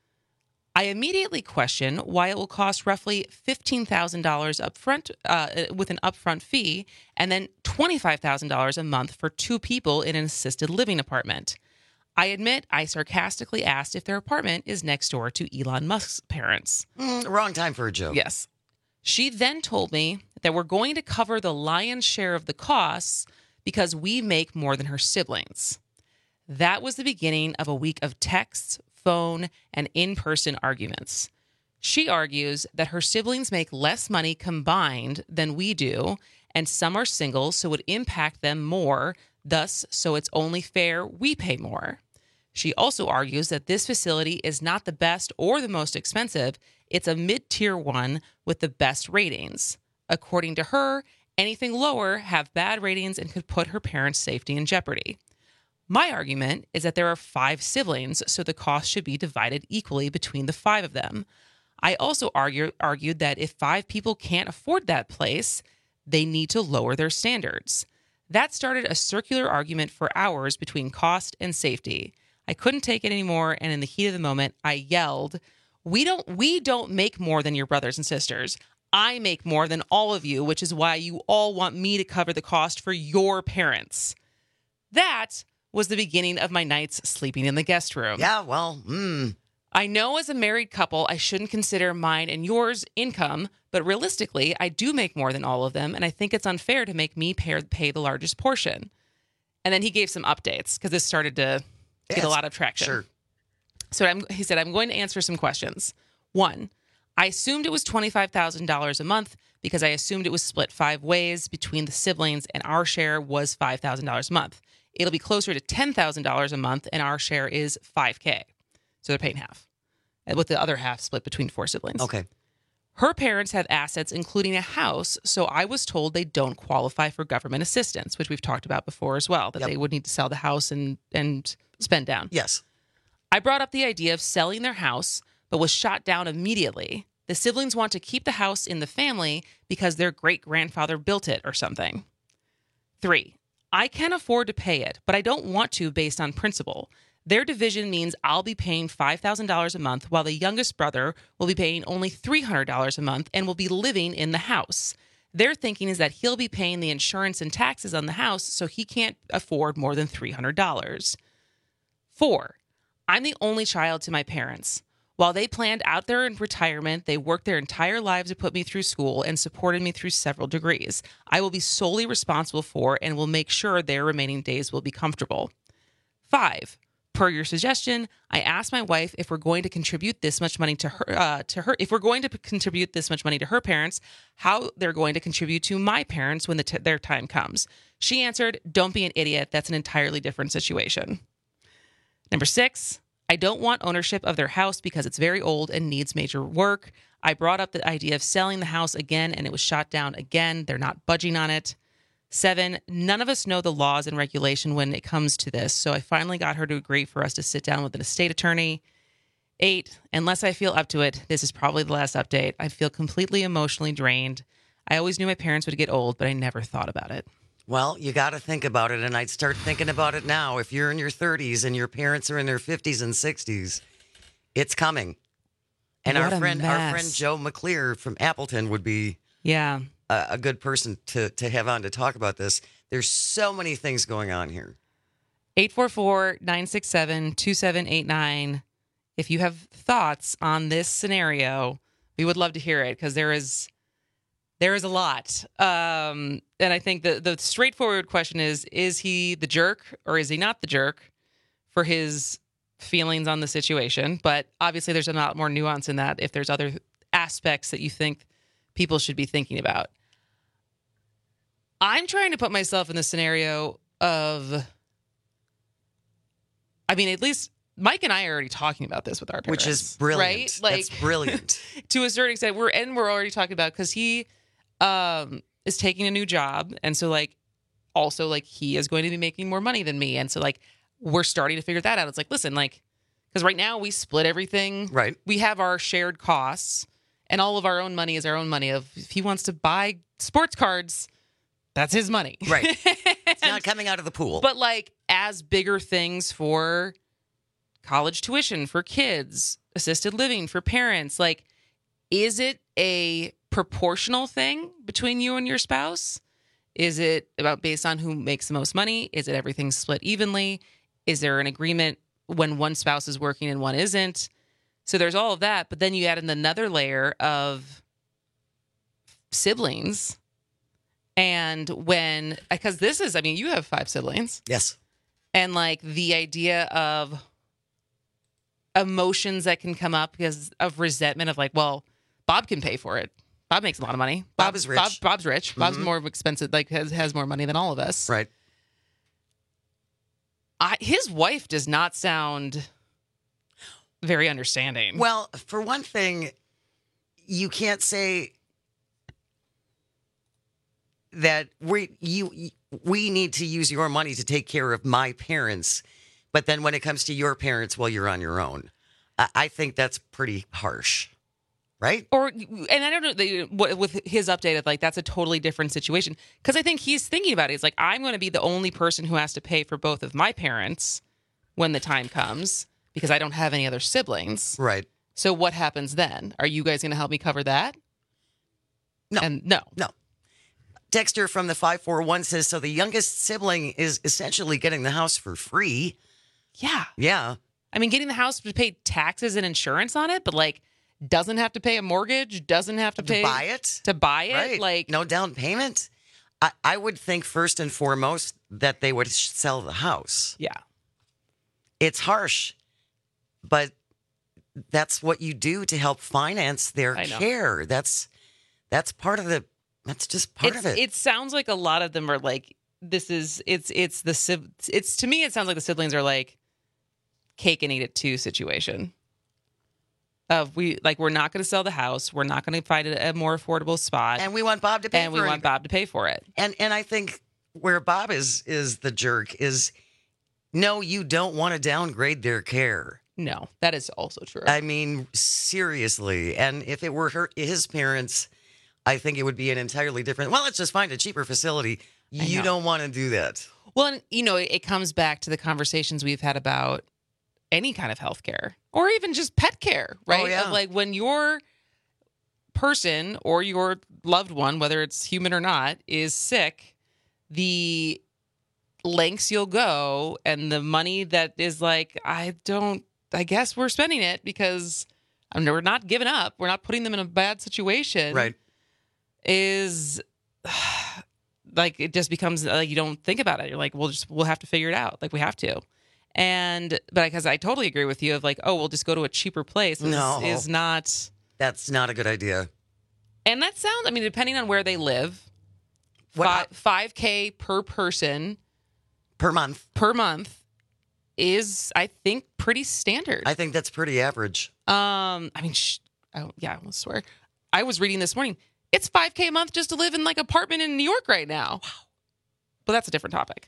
I immediately question why it will cost roughly $15,000 up front with an upfront fee and then $25,000 a month for 2 people in an assisted living apartment. I admit I sarcastically asked if their apartment is next door to Elon Musk's parents.
Wrong time for a joke.
Yes. She then told me that we're going to cover the lion's share of the costs because we make more than her siblings. That was the beginning of a week of texts, phone, and in-person arguments. She argues that her siblings make less money combined than we do, and some are single, so it would impact them more, thus, so it's only fair we pay more. She also argues that this facility is not the best or the most expensive. It's a mid-tier one with the best ratings. According to her, anything lower have bad ratings and could put her parents' safety in jeopardy. My argument is that there are 5 siblings, so the cost should be divided equally between the 5 of them. I also argued that if 5 people can't afford that place, they need to lower their standards. That started a circular argument for hours between cost and safety. I couldn't take it anymore, and in the heat of the moment, I yelled, We don't make more than your brothers and sisters. I make more than all of you, which is why you all want me to cover the cost for your parents. That was the beginning of my nights sleeping in the guest room.
Yeah, well,
I know as a married couple, I shouldn't consider mine and yours income, but realistically, I do make more than all of them, and I think it's unfair to make me pay the largest portion. And then he gave some updates because this started to get a lot of traction.
Sure.
So he said, I'm going to answer some questions. 1, I assumed it was $25,000 a month because I assumed it was split 5 ways between the siblings, and our share was $5,000 a month. It'll be closer to $10,000 a month, and our share is $5,000. So they're paying half, with the other half split between 4 siblings.
Okay.
Her parents have assets, including a house, so I was told they don't qualify for government assistance, which we've talked about before as well, that they would need to sell the house and spend down.
Yes.
I brought up the idea of selling their house, but was shot down immediately. The siblings want to keep the house in the family because their great-grandfather built it or something. 3, I can afford to pay it, but I don't want to based on principle. Their division means I'll be paying $5,000 a month while the youngest brother will be paying only $300 a month and will be living in the house. Their thinking is that he'll be paying the insurance and taxes on the house, so he can't afford more than $300. 4, I'm the only child to my parents. While they planned out their retirement, they worked their entire lives to put me through school and supported me through several degrees. I will be solely responsible for and will make sure their remaining days will be comfortable. 5. Per your suggestion, I asked my wife if we're going to contribute this much money to her, if we're going to contribute this much money to her parents, how they're going to contribute to my parents when their time comes. She answered, "Don't be an idiot. That's an entirely different situation." Number 6, I don't want ownership of their house because it's very old and needs major work. I brought up the idea of selling the house again, and it was shot down again. They're not budging on it. 7, none of us know the laws and regulation when it comes to this, so I finally got her to agree for us to sit down with an estate attorney. 8, unless I feel up to it, this is probably the last update. I feel completely emotionally drained. I always knew my parents would get old, but I never thought about it.
Well, you got to think about it, and I'd start thinking about it now. If you're in your 30s and your parents are in their 50s and 60s, it's coming. And
What
our
a
friend
mess.
Joe McClear from Appleton would be a good person to have on to talk about this. There's so many things going on here.
844-967-2789. If you have thoughts on this scenario, we would love to hear it because there is a lot. And I think the straightforward question is he the jerk or is he not the jerk for his feelings on the situation? But obviously there's a lot more nuance in that if there's other aspects that you think people should be thinking about. I'm trying to put myself in the scenario of, I mean, at least Mike and I are already talking about this with our parents.
Which is brilliant.
Right? Like,
that's brilliant.
To a certain extent, we're already talking about, because he is taking a new job. And so also he is going to be making more money than me. And so we're starting to figure that out. It's like, listen, because right now we split everything.
Right.
We have our shared costs and all of our own money is our own money. If he wants to buy sports cards, that's his money.
Right. It's not coming out of the pool.
But as bigger things for college tuition for kids, assisted living for parents, is it a proportional thing between you and your spouse? Is it about based on who makes the most money? Is it everything split evenly? Is there an agreement when one spouse is working and one isn't? So there's all of that. But then you add in another layer of siblings. And because this is, you have 5 siblings.
Yes.
And the idea of emotions that can come up because of resentment of well, Bob can pay for it. Bob makes a lot of money.
Bob is rich.
Bob's rich.
Mm-hmm.
Bob's more expensive, has more money than all of us.
Right.
His wife does not sound very understanding.
Well, for one thing, you can't say that we need to use your money to take care of my parents, but then when it comes to your parents, you're on your own. I think that's pretty harsh, right?
And I don't know with his updated, that's a totally different situation, because I think he's thinking about it. He's I'm going to be the only person who has to pay for both of my parents when the time comes because I don't have any other siblings.
Right.
So what happens then? Are you guys going to help me cover that?
No.
No.
Dexter from the 541 says, so the youngest sibling is essentially getting the house for free.
Yeah.
Yeah.
Getting the house to pay taxes and insurance on it, but doesn't have to pay a mortgage, doesn't have to pay
buy it.
To buy it.
Right. No down payment. I would think first and foremost that they would sell the house.
Yeah.
It's harsh, but that's what you do to help finance their care. That's part of the. That's just part of it.
It sounds like a lot of them are this is it's to me it sounds like the siblings are cake and eat it too situation. Of we're not going to sell the house, we're not going to find a more affordable spot,
and we want Bob to pay
and we want Bob to pay for it.
And I think where Bob is the jerk is, no, you don't want to downgrade their care.
No, that is also true.
Seriously, and if it were his parents, I think it would be an entirely different. Well, let's just find a cheaper facility. You don't want to do that.
Well, and, it comes back to the conversations we've had about any kind of healthcare or even just pet care, right?
Oh, yeah.
Of when your person or your loved one, whether it's human or not, is sick, the lengths you'll go and the money that is I don't I guess we're spending it because we're not giving up. We're not putting them in a bad situation.
Right.
Is like, it just becomes like, you don't think about it. You're like, we'll have to figure it out. Like, we have to. But because I totally agree with you of like, oh, we'll just go to a cheaper place is not.
That's not a good idea.
And that sounds, I mean, depending on where they live, $5K per person.
Per month.
Is, I think, pretty standard.
I think that's pretty average.
I mean, I almost swear. I was reading this morning. It's $5K a month just to live in like apartment in New York right now. Wow. But that's a different topic.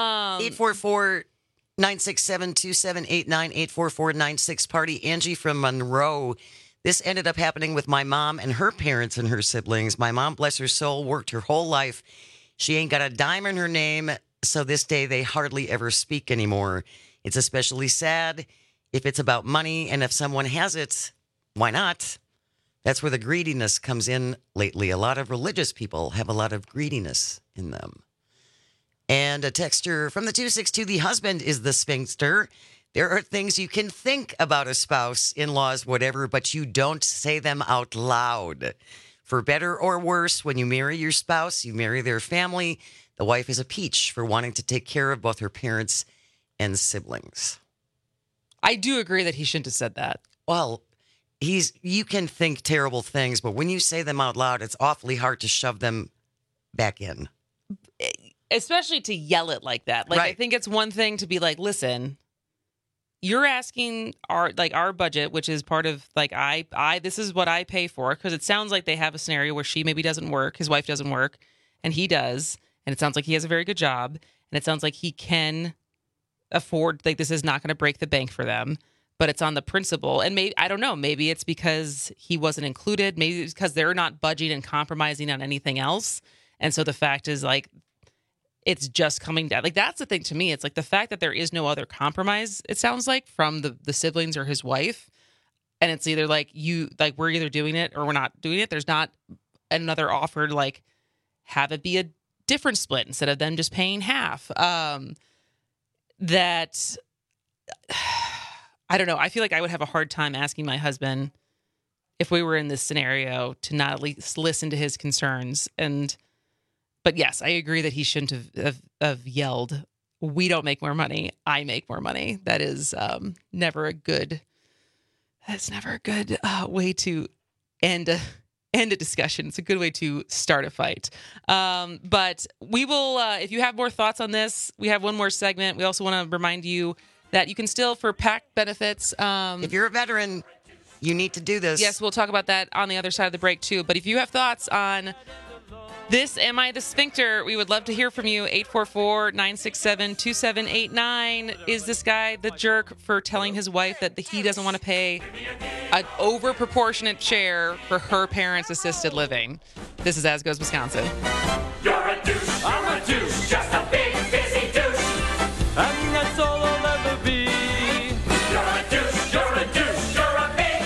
844-967-2789, 844-96-PARTY. Angie from Monroe. This ended up happening with my mom and her parents and her siblings. My mom, bless her soul, worked her whole life. She ain't got a dime in her name, so this day they hardly ever speak anymore. It's especially sad if it's about money, and if someone has it, why not? That's where the greediness comes in lately. A lot of religious people have a lot of greediness in them. And a texture from the 262, the husband is the sphinxter. There are things you can think about a spouse, in-laws, whatever, but you don't say them out loud. For better or worse, when you marry your spouse, you marry their family. The wife is a peach for wanting to take care of both her parents and siblings.
I do agree that he shouldn't have said that.
Well, you can think terrible things, but when you say them out loud, it's awfully hard to shove them back in.
Especially to yell it like that. Like, right. I think it's one thing to be like, listen, you're asking our budget, which is part of like, this is what I pay for. Cause it sounds like they have a scenario where she maybe doesn't work. His wife doesn't work and he does. And it sounds like he has a very good job. And it sounds like he can afford, like, this is not going to break the bank for them, but it's on the principle. And maybe, I don't know, maybe it's because he wasn't included. Maybe it's because they're not budging and compromising on anything else. And so the fact is like, it's just coming down. Like, that's the thing to me. It's like the fact that there is no other compromise, it sounds like, from the siblings or his wife. And it's either like we're either doing it or we're not doing it. There's not another offer to like have it be a different split instead of them just paying half. That I don't know. I feel like I would have a hard time asking my husband if we were in this scenario to not at least listen to his concerns. But yes, I agree that he shouldn't have yelled, "We don't make more money, I make more money." That is never a good way to end a discussion. It's a good way to start a fight. But we will, if you have more thoughts on this, we have one more segment. We also want to remind you that you can still, for PAC benefits.
If you're a veteran, you need to do this.
Yes, we'll talk about that on the other side of the break too. But if you have thoughts on this, Am I the Sphincter? We would love to hear from you. 844-967-2789. Is this guy the jerk for telling his wife that he doesn't want to pay an over-proportionate share for her parents' assisted living? This is As Goes Wisconsin.
You're a douche, I'm a douche, just a big busy douche. I mean, that's all I'll ever be. You're a douche, you're a douche, you're a big...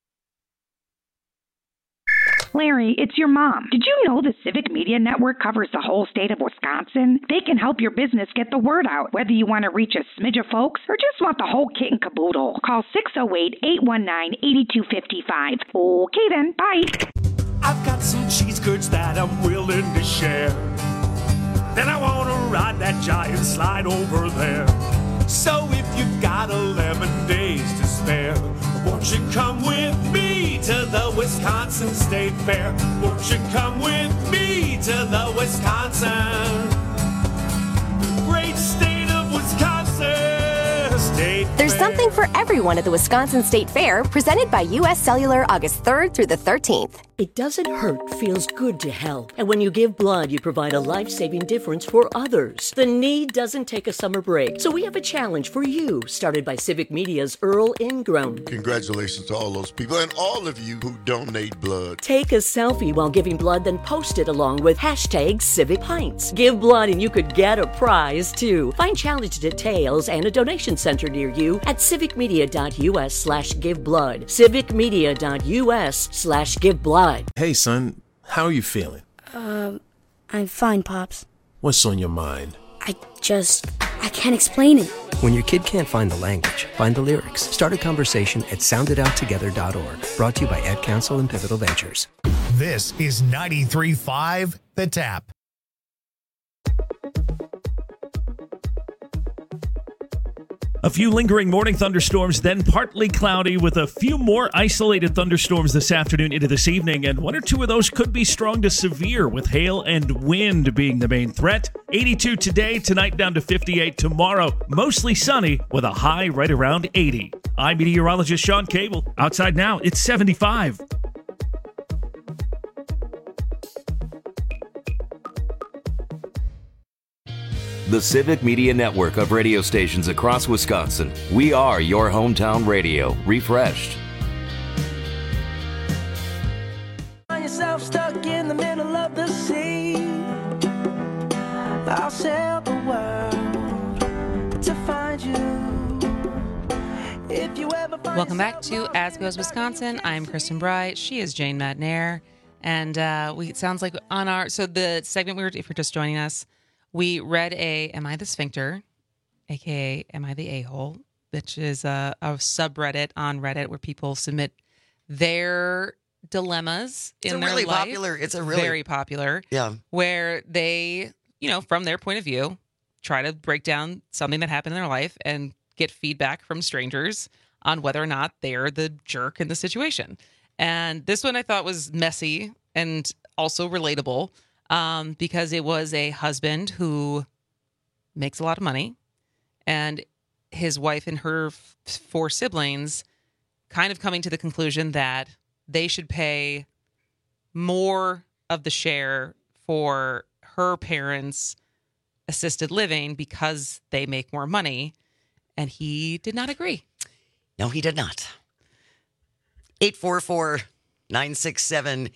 Larry, it's your mom. Did you know the Civic Media Network covers the whole state of Wisconsin? They can help your business get the word out, whether you want to reach a smidge of folks or just want the whole kit and caboodle. Call 608-819-8255. Okay then, bye.
I've got some cheese curds that I'm willing to share. Then I want to ride that giant slide over there. So if you've got 11 days to spare, won't you come with me to the Wisconsin State Fair? Won't you come with me to the Wisconsin? Great state of Wisconsin State
There's
Fair.
something for everyone at the Wisconsin State Fair, presented by U.S. Cellular August 3rd through the 13th.
It doesn't hurt, feels good to help. And when you give blood, you provide a life-saving difference for others. The need doesn't take a summer break. So we have a challenge for you, started by Civic Media's Earl Ingram.
Congratulations to all those people and all of you who donate blood.
Take a selfie while giving blood, then post it along with hashtag Civic Pints. Give blood and you could get a prize, too. Find challenge details and a donation center near you at civicmedia.us/giveblood. civicmedia.us/giveblood.
Hey, son, how are you feeling?
I'm fine, Pops.
What's on your mind?
I just
I can't explain it.
When your kid can't find the language, find the lyrics. Start a conversation at soundedouttogether.org. Brought to you by Ad Council and Pivotal Ventures.
This is 93.5 The Tap.
A few lingering morning thunderstorms, then partly cloudy with a few more isolated thunderstorms this afternoon into this evening, and one or two of those could be strong to severe with hail and wind being the main threat. 82 today, tonight down to 58 tomorrow. Mostly sunny with a high right around 80. I'm meteorologist Sean Cable. Outside now, it's 75.
The Civic Media Network of radio stations across Wisconsin. We are your hometown radio, refreshed.
Find yourself stuck in the middle of the sea. I'll sail the world to find you. If you ever find
Welcome back to As Goes Wisconsin. I'm Kristen Bright. She is Jane Madnair. And it sounds like the segment if you're just joining us, we read Am I the Sphincter, a.k.a. Am I the A-hole, which is a subreddit on Reddit where people submit their dilemmas in their life.
It's a really
very popular.
Yeah.
Where they, from their point of view, try to break down something that happened in their life and get feedback from strangers on whether or not they're the jerk in the situation. And this one I thought was messy and also relatable. Because it was a husband who makes a lot of money, and his wife and her 4 siblings kind of coming to the conclusion that they should pay more of the share for her parents' assisted living because they make more money, and he did not agree.
No, he did not. 844-967-2789.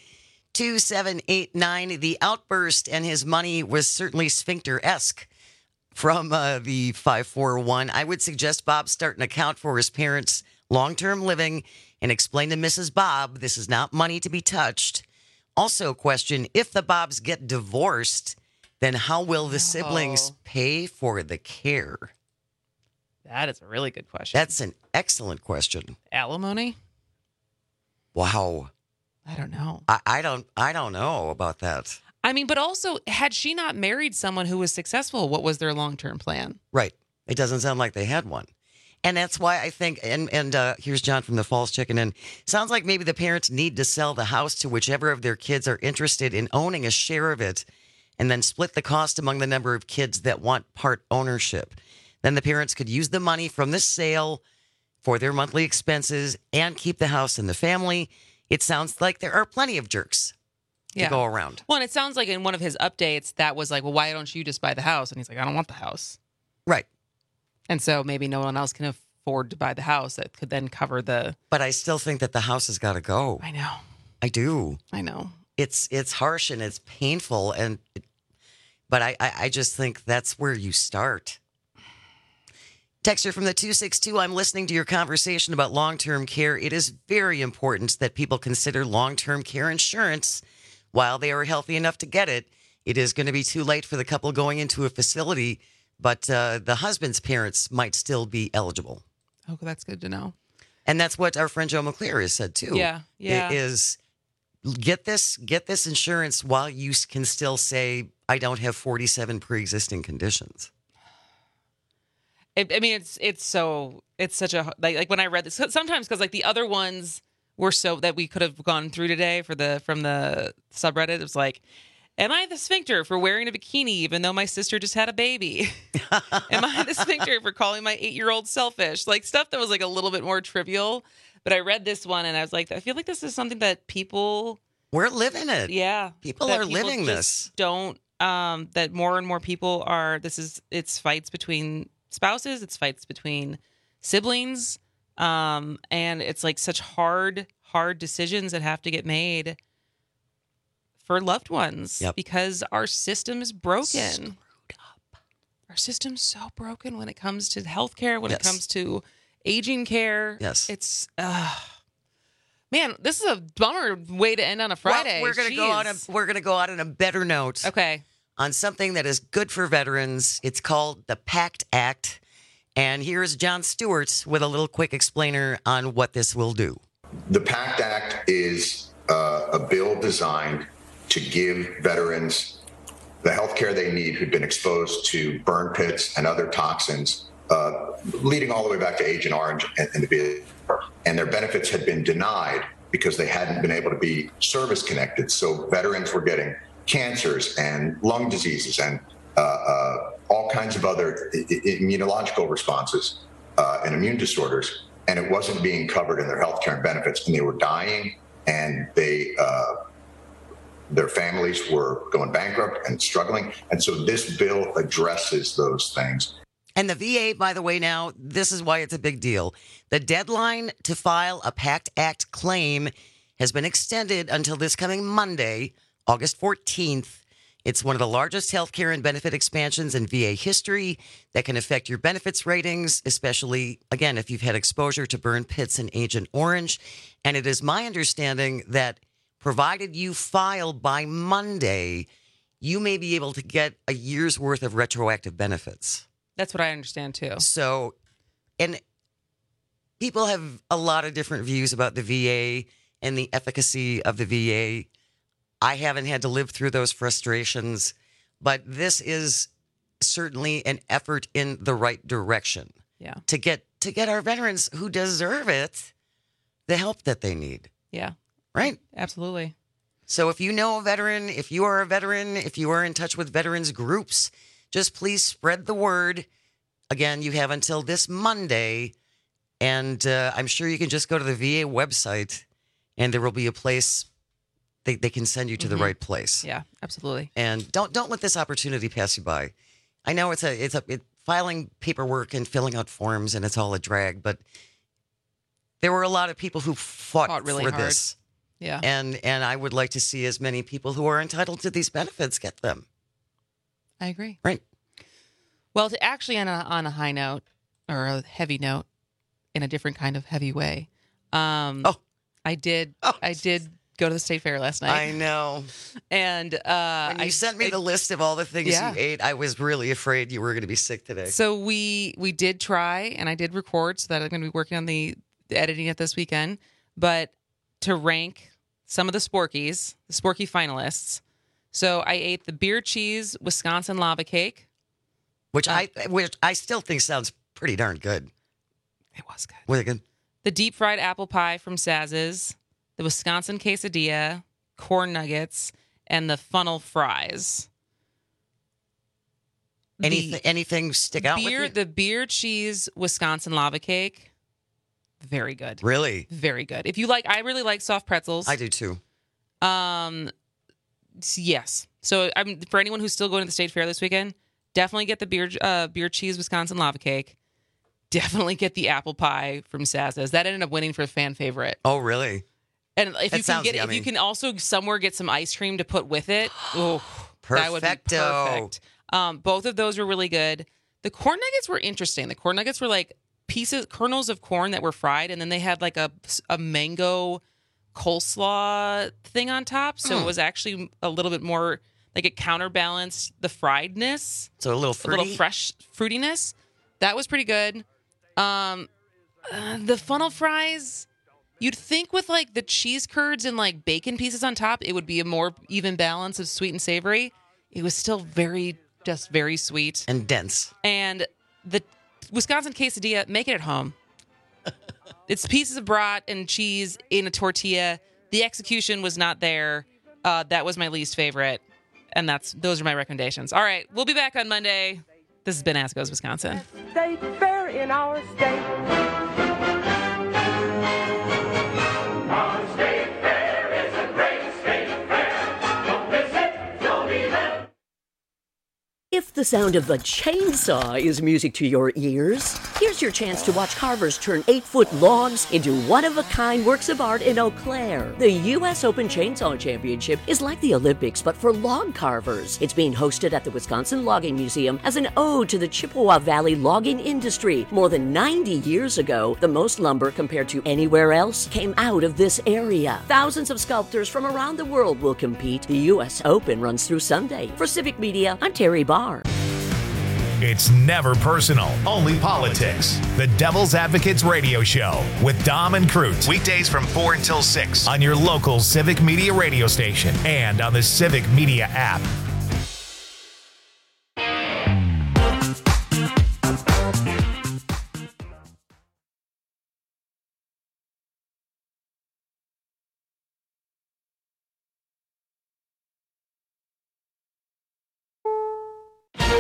The outburst and his money was certainly sphincter-esque from the 541. I would suggest Bob start an account for his parents' long-term living and explain to Mrs. Bob this is not money to be touched. Also question, if the Bobs get divorced, then how will the siblings pay for the care?
That is a really good question.
That's an excellent question.
Alimony?
Wow.
I don't know.
I don't know about that.
I mean, but also, had she not married someone who was successful, what was their long-term plan?
Right. It doesn't sound like they had one. And that's why I think, and here's John from the Falls checking in. Sounds like maybe the parents need to sell the house to whichever of their kids are interested in owning a share of it, and then split the cost among the number of kids that want part ownership. Then the parents could use the money from the sale for their monthly expenses and keep the house in the family. It sounds like there are plenty of jerks to go around.
Well, and it sounds like in one of his updates, that was like, well, why don't you just buy the house? And he's like, I don't want the house.
Right.
And so maybe no one else can afford to buy the house that could then cover the...
But I still think that the house has got to go.
I know.
I do.
I know.
It's harsh and it's painful. But I just think that's where you start. Texter from the 262, I'm listening to your conversation about long-term care. It is very important that people consider long-term care insurance while they are healthy enough to get it. It is going to be too late for the couple going into a facility, but the husband's parents might still be eligible.
Oh, that's good to know.
And that's what our friend Joe McClure has said, too.
Yeah.
It is get this insurance while you can still say, I don't have 47 pre-existing conditions.
I mean, it's such a, like when I read this, sometimes because like the other ones were so that we could have gone through today from the subreddit. It was like, am I the sphincter for wearing a bikini even though my sister just had a baby? Am I the sphincter for calling my 8-year-old selfish? Like stuff that was like a little bit more trivial. But I read this one and I was like, I feel like this is something that
we're living it.
Yeah.
People are living this.
Don't, that more and more people are, it's fights between spouses, it's fights between siblings, and it's like such hard decisions that have to get made for loved ones because our system is broken. Screwed up. Our system's so broken when it comes to healthcare, when it comes to aging care.
Yes.
It's man, this is a bummer way to end on a Friday.
Well, we're gonna go out on a better note.
Okay.
on something that is good for veterans. It's called the PACT Act. And here's John Stewart with a little quick explainer on what this will do.
The PACT Act is a bill designed to give veterans the health care they need who've been exposed to burn pits and other toxins, leading all the way back to Agent Orange and the Vietnam War. And their benefits had been denied because they hadn't been able to be service connected. So veterans were getting cancers and lung diseases and all kinds of other immunological responses and immune disorders. And it wasn't being covered in their health care and benefits. And they were dying, and their families were going bankrupt and struggling. And so this bill addresses those things.
And the VA, by the way, now, this is why it's a big deal. The deadline to file a PACT Act claim has been extended until this coming Monday, August 14th. It's one of the largest healthcare and benefit expansions in VA history that can affect your benefits ratings, especially, again, if you've had exposure to burn pits and Agent Orange. And it is my understanding that provided you file by Monday, you may be able to get a year's worth of retroactive benefits.
That's what I understand, too.
So, and people have a lot of different views about the VA and the efficacy of the VA. I haven't had to live through those frustrations, but this is certainly an effort in the right direction.
Yeah.
To get our veterans who deserve it the help that they need.
Yeah.
Right?
Absolutely.
So if you know a veteran, if you are a veteran, if you are in touch with veterans groups, just please spread the word. Again, you have until this Monday, and I'm sure you can just go to the VA website, and there will be a place they can send you to the right place.
Yeah, absolutely.
And don't let this opportunity pass you by. I know it's filing paperwork and filling out forms, and it's all a drag, but there were a lot of people who fought
really
for
hard.
this.
Yeah.
And I would like to see as many people who are entitled to these benefits get them.
I agree.
Right.
Well, to actually on a high note, or a heavy note, in a different kind of heavy way. I did go to the state fair last night.
I know.
And
when you sent me the list of all the things you ate, I was really afraid you were going to be sick today.
So we did try, and I did record, so that I'm going to be working on the editing it this weekend. But to rank some of the Sporky finalists. So I ate the beer cheese Wisconsin lava cake,
which I still think sounds pretty darn good.
It was good.
Was it good?
The deep fried apple pie from Saz's, the Wisconsin quesadilla, corn nuggets, and the funnel fries.
Anything stick out with you?
The beer cheese Wisconsin lava cake, very good.
Really?
Very good. If you like, I really like soft pretzels.
I do too.
Yes. So for anyone who's still going to the state fair this weekend, definitely get the beer cheese Wisconsin lava cake. Definitely get the apple pie from Saz's. That ended up winning for a fan favorite.
Oh, really?
And if you can also somewhere get some ice cream to put with it, that would be perfect. Both of those were really good. The corn nuggets were interesting. The corn nuggets were like kernels of corn that were fried, and then they had like a mango coleslaw thing on top. So it was actually a little bit more like it counterbalanced the friedness.
So a little fruity?
A little fresh fruitiness. That was pretty good. The funnel fries, you'd think with like the cheese curds and like bacon pieces on top, it would be a more even balance of sweet and savory. It was still very sweet.
And dense.
And the Wisconsin quesadilla, make it at home. It's pieces of brat and cheese in a tortilla. The execution was not there. That was my least favorite. And those are my recommendations. All right, we'll be back on Monday. This has been As Goes Wisconsin.
State fair in our state. Our state fair is a great state fair. Don't miss it, you'll be there.
If the sound of the chainsaw is music to your ears, Here's your chance to watch carvers turn 8-foot logs into one-of-a-kind works of art in Eau Claire. The U.S. Open Chainsaw Championship is like the Olympics, but for log carvers. It's being hosted at the Wisconsin Logging Museum as an ode to the Chippewa Valley logging industry. More than 90 years ago, the most lumber compared to anywhere else came out of this area. Thousands of sculptors from around the world will compete. The U.S. Open runs through Sunday. For Civic Media, I'm Terry Barr.
It's never personal, only politics. The Devil's Advocates Radio Show with Dom and Cruz. Weekdays from 4 until 6 on your local Civic Media radio station and on the Civic Media app.